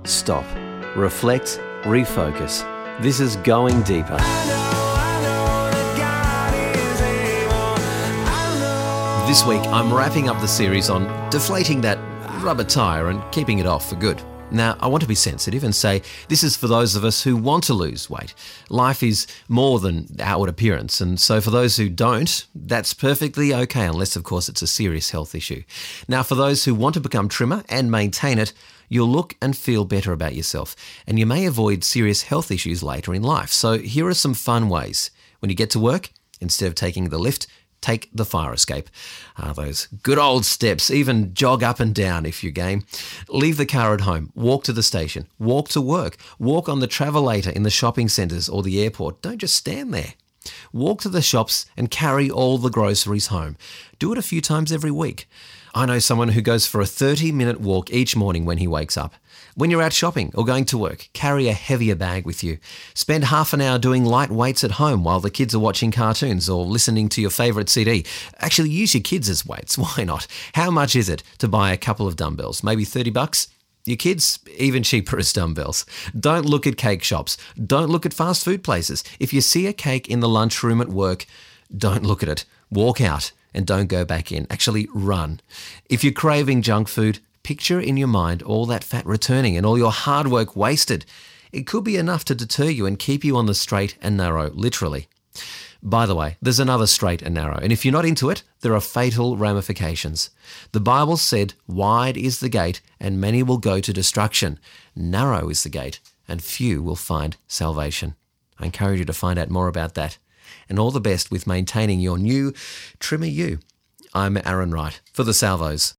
stop, reflect, refocus. This is Going Deeper. This week, I'm wrapping up the series on deflating that rubber tyre and keeping it off for good. Now, I want to be sensitive and say this is for those of us who want to lose weight. Life is more than outward appearance, and so for those who don't, that's perfectly okay, unless, of course, it's a serious health issue. Now, for those who want to become trimmer and maintain it, you'll look and feel better about yourself, and you may avoid serious health issues later in life. So here are some fun ways. When you get to work, instead of taking the lift, take the fire escape. Those good old steps, even jog up and down if you're game. Leave the car at home, walk to the station, walk to work, walk on the travelator in the shopping centres or the airport. Don't just stand there. Walk to the shops and carry all the groceries home. Do it a few times every week. I know someone who goes for a 30-minute walk each morning when he wakes up. When you're out shopping or going to work, carry a heavier bag with you. Spend half an hour doing light weights at home while the kids are watching cartoons or listening to your favourite CD. Actually, use your kids as weights. Why not? How much is it to buy a couple of dumbbells? Maybe $30? Your kids, even cheaper as dumbbells. Don't look at cake shops. Don't look at fast food places. If you see a cake in the lunchroom at work, don't look at it. Walk out and don't go back in. Actually, run. If you're craving junk food, picture in your mind all that fat returning and all your hard work wasted. It could be enough to deter you and keep you on the straight and narrow, literally. By the way, there's another straight and narrow, and if you're not into it, there are fatal ramifications. The Bible said, "Wide is the gate, and many will go to destruction. Narrow is the gate, and few will find salvation." I encourage you to find out more about that. And all the best with maintaining your new trimmer you. I'm Aaron Wright for The Salvos.